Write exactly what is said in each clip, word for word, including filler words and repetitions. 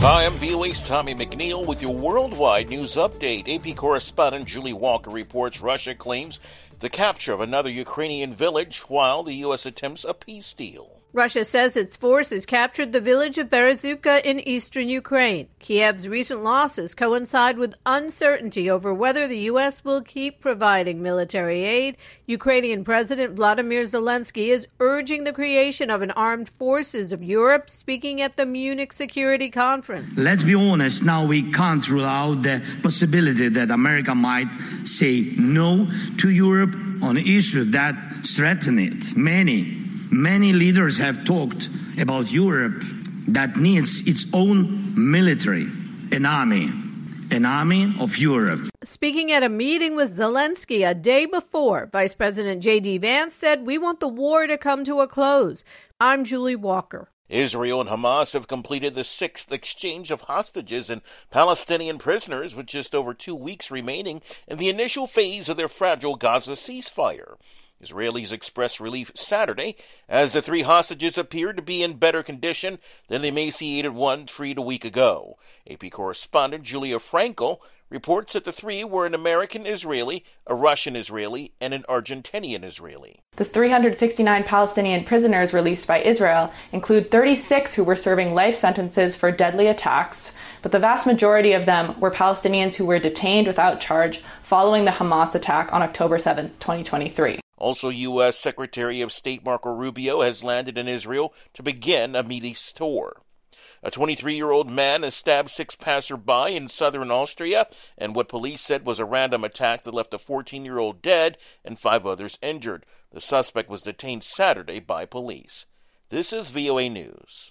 Hi, I'm V O A's Tommy McNeil with your worldwide news update. A P correspondent Julie Walker reports Russia claims the capture of another Ukrainian village while the U S attempts a peace deal. Russia says its forces captured the village of Berezivka in eastern Ukraine. Kiev's recent losses coincide with uncertainty over whether the U S will keep providing military aid. Ukrainian President Vladimir Zelensky is urging the creation of an armed forces of Europe, speaking at the Munich Security Conference. Let's be honest, now we can't rule out the possibility that America might say no to Europe on issues that threaten it. Many Many leaders have talked about Europe that needs its own military, an army, an army of Europe. Speaking at a meeting with Zelensky a day before, Vice President J D Vance said, "We want the war to come to a close." I'm Julie Walker. Israel and Hamas have completed the sixth exchange of hostages and Palestinian prisoners with just over two weeks remaining in the initial phase of their fragile Gaza ceasefire. Israelis expressed relief Saturday as the three hostages appeared to be in better condition than the emaciated one freed a week ago. A P correspondent Julia Frankel reports that the three were an American Israeli, a Russian Israeli, and an Argentinian Israeli. The three hundred sixty-nine Palestinian prisoners released by Israel include thirty-six who were serving life sentences for deadly attacks, but the vast majority of them were Palestinians who were detained without charge following the Hamas attack on October seventh, twenty twenty-three. Also, U S Secretary of State Marco Rubio has landed in Israel to begin a Middle East tour. A twenty-three-year-old man has stabbed six passersby in southern Austria and what police said was a random attack that left a fourteen-year-old dead and five others injured. The suspect was detained Saturday by police. This is V O A News.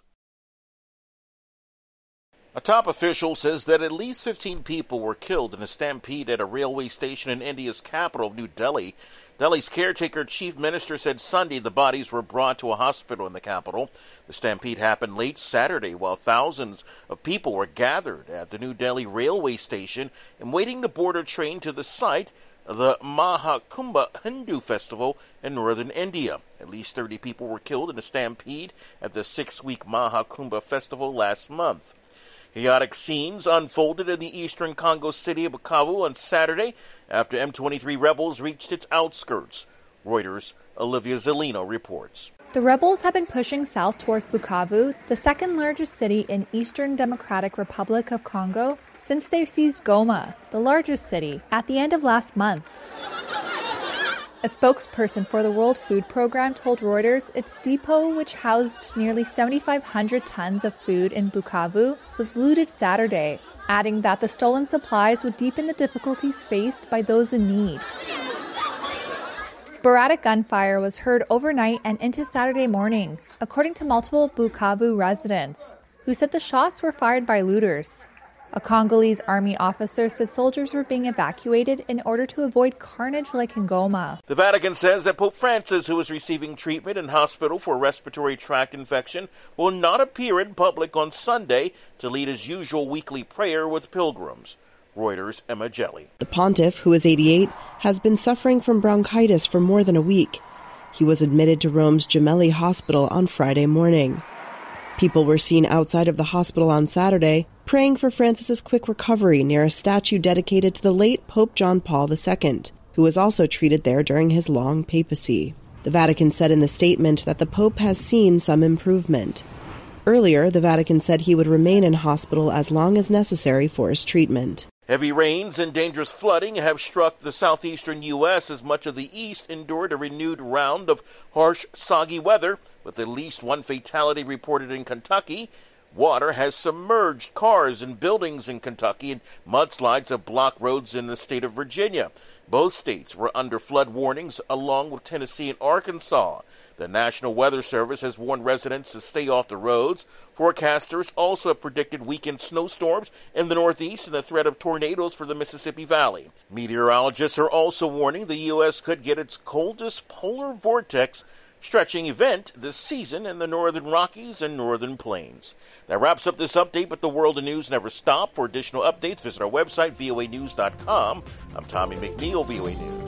A top official says that at least fifteen people were killed in a stampede at a railway station in India's capital, New Delhi. Delhi's caretaker chief minister said Sunday the bodies were brought to a hospital in the capital. The stampede happened late Saturday while thousands of people were gathered at the New Delhi railway station and waiting to board a train to the site of the Mahakumbh Hindu festival in northern India. At least thirty people were killed in a stampede at the six-week Mahakumbh festival last month. Chaotic scenes unfolded in the eastern Congo city of Bukavu on Saturday after M twenty-three rebels reached its outskirts. Reuters' Olivia Zelino reports. The rebels have been pushing south towards Bukavu, the second largest city in Eastern Democratic Republic of Congo, since they seized Goma, the largest city, at the end of last month. A spokesperson for the World Food Program told Reuters its depot, which housed nearly seventy-five hundred tons of food in Bukavu, was looted Saturday, adding that the stolen supplies would deepen the difficulties faced by those in need. Sporadic gunfire was heard overnight and into Saturday morning, according to multiple Bukavu residents, who said the shots were fired by looters. A Congolese army officer said soldiers were being evacuated in order to avoid carnage like in Goma. The Vatican says that Pope Francis, who is receiving treatment in hospital for a respiratory tract infection, will not appear in public on Sunday to lead his usual weekly prayer with pilgrims. Reuters' Emma Jelly. The pontiff, who is eighty-eight, has been suffering from bronchitis for more than a week. He was admitted to Rome's Gemelli Hospital on Friday morning. People were seen outside of the hospital on Saturday, praying for Francis's quick recovery near a statue dedicated to the late Pope John Paul the Second, who was also treated there during his long papacy. The Vatican said in the statement that the Pope has seen some improvement. Earlier, the Vatican said he would remain in hospital as long as necessary for his treatment. Heavy rains and dangerous flooding have struck the southeastern U S as much of the east endured a renewed round of harsh, soggy weather, with at least one fatality reported in Kentucky. Water has submerged cars and buildings in Kentucky, and mudslides have blocked roads in the state of Virginia. Both states were under flood warnings, along with Tennessee and Arkansas. The National Weather Service has warned residents to stay off the roads. Forecasters also have predicted weekend snowstorms in the Northeast and the threat of tornadoes for the Mississippi Valley. Meteorologists are also warning the U S could get its coldest polar vortex stretching event this season in the northern Rockies and northern plains. That wraps up this update, but the world of news never stops. For additional updates, visit our website, V O A news dot com. I'm Tommy McNeil, V O A News.